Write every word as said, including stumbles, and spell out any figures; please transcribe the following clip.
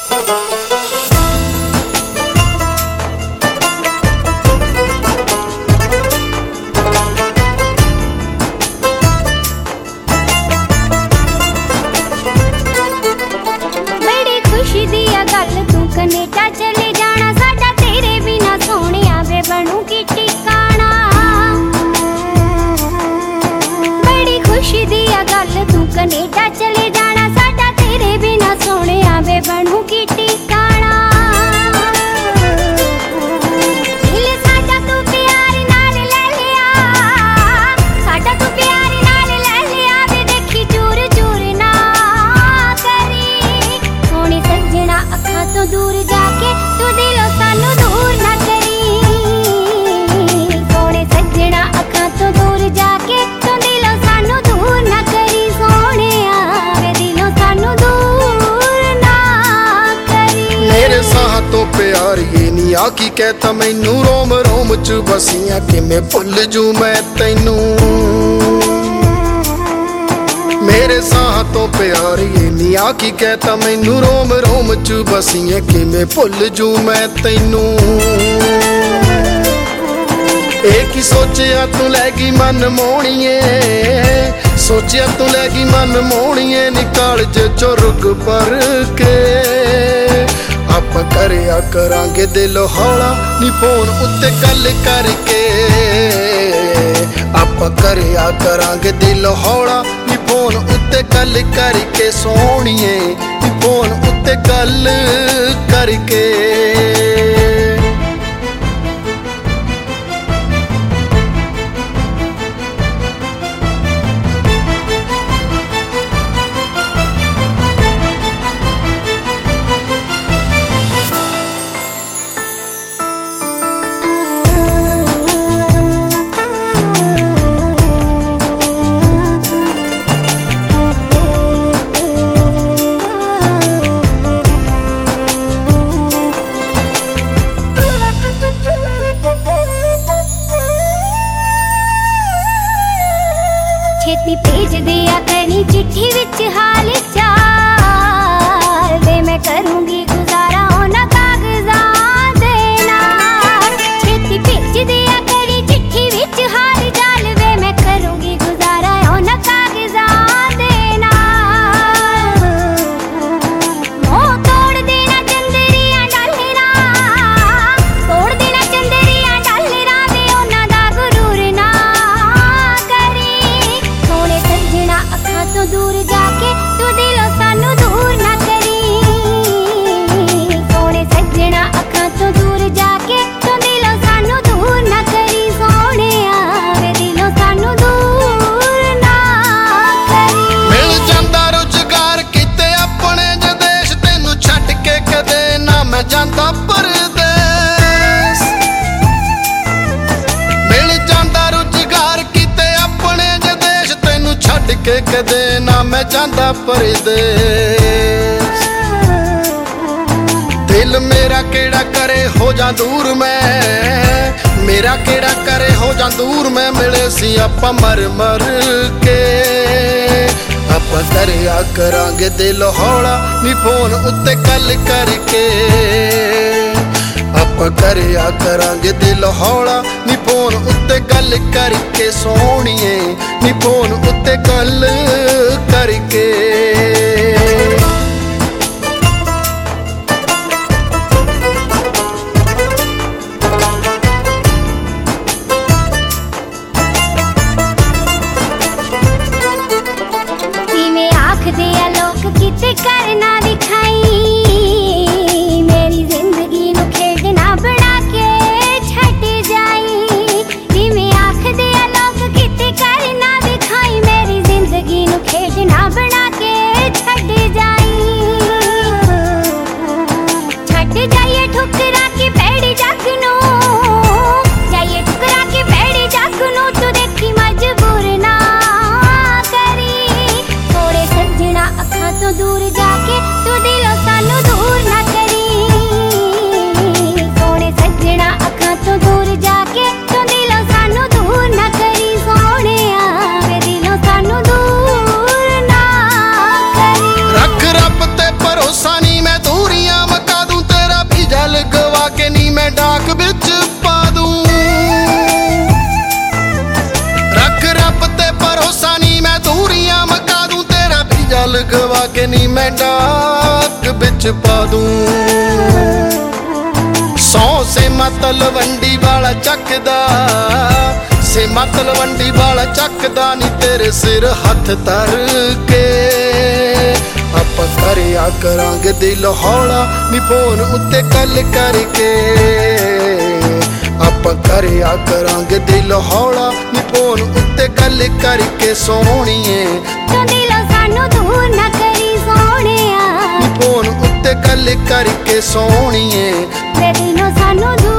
Canada चले जाना साडा तेरे बिना सोहणिया वे बनूगी ठिकाना। बड़ी खुशी दी गल तू कनेडा चले जाना साडा तेरे बिना सोहणिया वे बनूगी ठिकाना। दिल साडा तू प्यार नाल ले लिया, साडा तू प्यार नाल ले लिया वे देखी चूर चूर ना करी। सोहणी सजना अखां तो दूर जाके तू दिलों सानू दूर ना करी। सोहणे सजना अखां तो दूर जाके तू दिलों सानू दूर ना करी। सोहणिया वे दिलों सानू दूर ना करी। मेरे साह तो प्यार ये नी आकी कहता मैनू रोम रोम च बसियां किवें भुल जू मैं तैनू। मेरे साह तो प्यार ये नी आकी कहता मैनू रोम रोम च बसियां किवें भुल जू मैं तैनू। एक ही सोचिया तू लैगी मन मोहणीए, सोचिया तू लैगी मन मोहणीए निकाल जो रुक पर के। आपां करिया करांगे दिल हौला नी फोन उत्ते गल करके। आपां करिया करांगे दिल हौला नी फोन उत्ते गल करके। सोहणीए नी फोन उत्ते गल करके। छेती भेज दिया करी चिट्ठी विच हाल चाल वे मैं करूंगी गुजारा उन्हां कागज़ां दे नाल। छेती भेज दिया करी चिट्ठी विच हाल चाल वे मैं करूंगी गुजारा उन्हां कागज़ां दे नाल। मोह तोड़ देना चंदरिया डालरा, तोड़ देना चंदरिया डालरा वे उन्हां दा गुरूर ना करी। सोहणे सजना अखां तो दूर जाके तू दिलों सानू दूर ना करी। सोहणे सजना अखां तो दूर जाके तू दिलों सानू दूर ना करी। सोहणिया वे दिलों सानू दूर ना करी। मिल जांदा रुजगार किते अपने जे देश तैनू छड्ड के कदे ना मैं जांदा परदेस। मिल जांदा रुजगार किते अपने जे देश तैनू छड्ड के कदे ना मैं जांदा परदेस। दिल मेरा केड़ा करे हो जा दूर मैं, मेरा केड़ा करे हो जा दूर मैं। मिले सी आपां मर मर के। आपां करिया करांगे दिल हौला नी फोन उत्ते गल करके। आपां करिया करांगे दिल हौला नी फोन उत्ते गल करके। सोहणीए नी फोन उत्ते गल करके। जिवें आखदे आ लोक किते करना दिखाई, मेरी जिंदगी नू खेडना बना के छड्ड जाई। जिवें आखदे आ लोक किते करना दिखाई, मेरी जिंदगी नू खेडना बना के छड्ड ਚ ਪਾ ਦੂੰ। ਸੌ ਸੇਮਾ ਤਲਵੰਡੀ ਵਾਲਾ ਚੱਕਦਾ, ਸੇਮਾ ਤਲਵੰਡੀ ਵਾਲਾ ਚੱਕਦਾ ਨੀ ਤੇਰੇ ਸਿਰ ਹੱਥ ਧਰ ਕੇ। ਆਪਾਂ ਕਰਿਆ ਕਰਾਂਗੇ ਦਿਲ ਹੌਲਾ ਨੀ ਫੋਨ ਉੱਤੇ ਗੱਲ ਕਰਕੇ। ਆਪਾਂ ਕਰਿਆ ਕਰਾਂਗੇ ਦਿਲ ਹੌਲਾ ਨੀ ਫੋਨ ਉੱਤੇ ਗੱਲ ਕਰਕੇ ਸੋਹਣੀਏ। ਤੂੰ ਦਿਲੋਂ ਸਾਨੂੰ ਦੂਰ ਨਾ ਕਰੀ ਸੋਹਣਿਆ, ਨੀ ਫੋਨ ਉੱਤੇ ਗੱਲ ਕਰਕੇ ਸੋਹਣੀਏ। ਵੇ ਦਿਲੋਂ ਸਾਨੂੰ ਦੂਰ